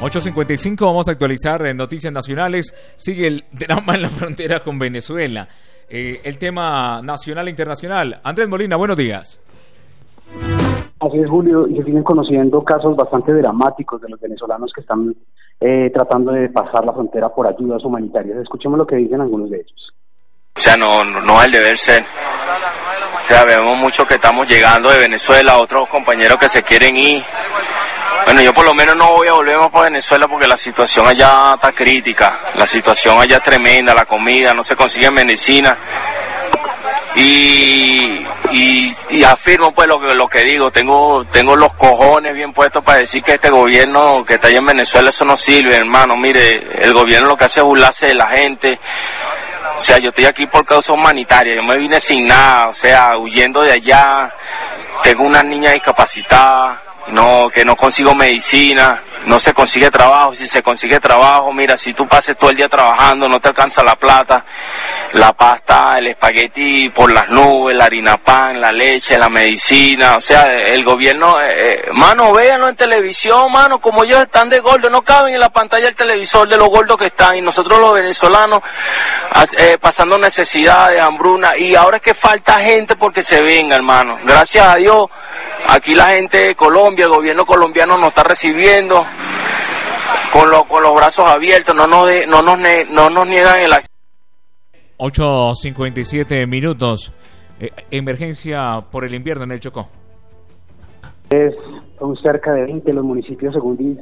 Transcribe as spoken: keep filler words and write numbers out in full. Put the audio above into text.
ocho cincuenta y cinco, vamos a actualizar en Noticias Nacionales. Sigue el drama en la frontera con Venezuela. Eh, el tema nacional e internacional. Andrés Molina, buenos días. Así es, Julio, y se siguen conociendo casos bastante dramáticos de los venezolanos que están eh, tratando de pasar la frontera por ayudas humanitarias. Escuchemos lo que dicen algunos de ellos. O sea, no, no, no es el deber ser. O sea, vemos muchos que estamos llegando de Venezuela, otros compañeros que se quieren ir. Bueno, yo por lo menos no voy a volver más para Venezuela porque la situación allá está crítica, la situación allá es tremenda, la comida, no se consigue medicina. Y, y, y afirmo pues lo que, lo que digo, tengo, tengo los cojones bien puestos para decir que este gobierno que está allá en Venezuela, eso no sirve, hermano. Mire, el gobierno lo que hace es burlarse de la gente. O sea, yo estoy aquí por causa humanitaria, yo me vine sin nada, o sea, huyendo de allá, tengo una niña discapacitada, no, que no consigo medicina, no se consigue trabajo, si se consigue trabajo, mira, si tú pases todo el día trabajando, no te alcanza la plata, la pasta, el espagueti por las nubes, la harina pan, la leche, la medicina, o sea, el gobierno, eh, mano, véanlo en televisión, mano, como ellos están de gordos, no caben en la pantalla del televisor de los gordos que están, y nosotros los venezolanos eh, pasando necesidades, hambruna, y ahora es que falta gente porque se venga, hermano, gracias a Dios, aquí la gente de Colombia, el gobierno colombiano nos está recibiendo con, lo, con los brazos abiertos, no nos, de, no nos, ne, no nos niegan el acceso. ocho cincuenta y siete minutos. Eh, emergencia por el invierno en el Chocó. Es, son cerca de veinte los municipios, según dice